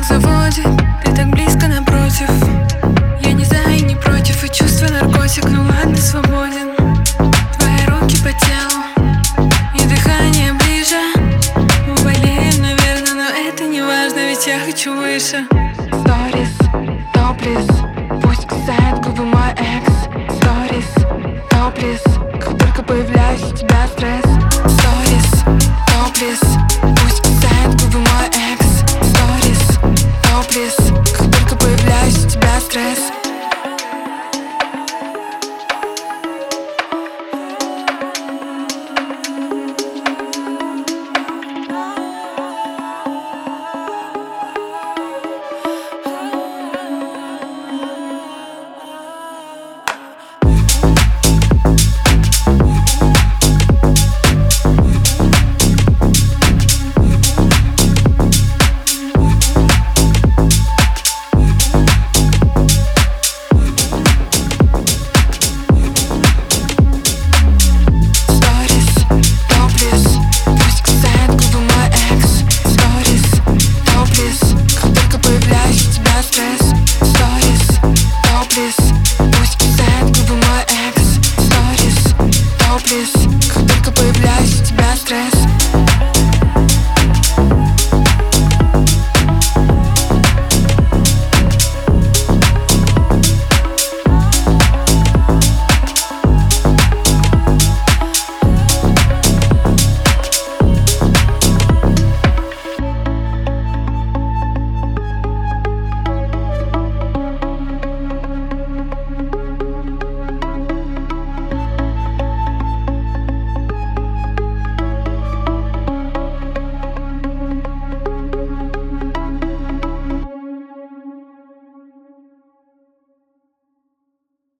заводит, ты так близко напротив. Я не за и не против, и чувство наркотик. Ну ладно, свободен. Твои руки по телу и дыхание ближе. Мы болеем, наверное, но это не важно, ведь я хочу выше. Сторис, топлес, пусть кусает губы мой экс. Сторис, топлес, как только появляюсь, у тебя стресс. Сторис, топлес.